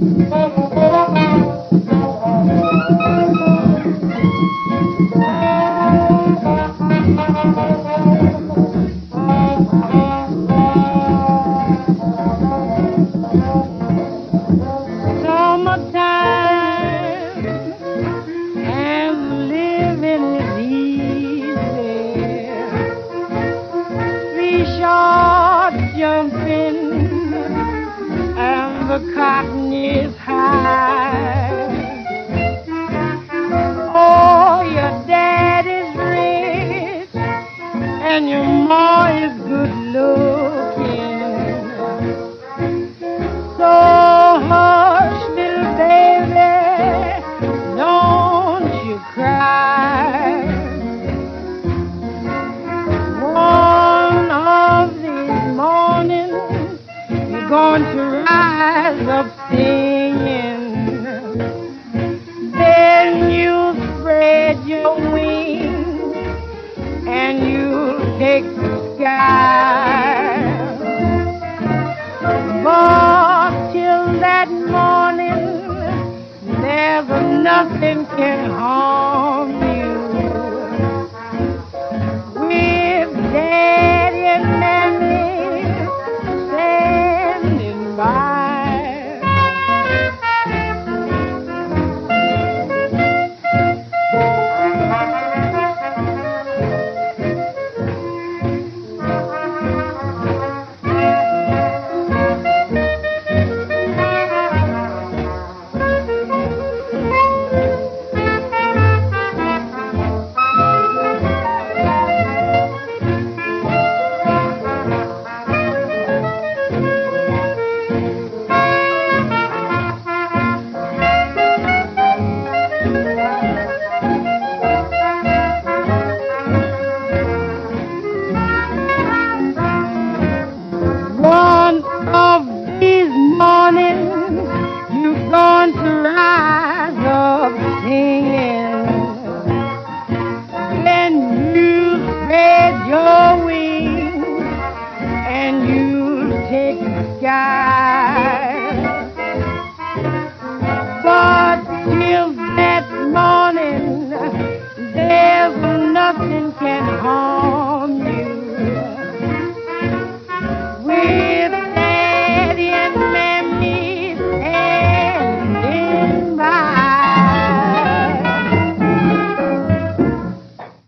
The cotton is high. Oh, your dad is rich and your ma is good looking. So hush, little baby, don't you cry. One of these mornings you're going to rise up singing. Then you spread your wings and you take the sky. But till that morning, never nothing can harm you. With Daddy and Mammy standing by. One of these mornings you're going to rise up singing. Then you spread your wings and you take the sky.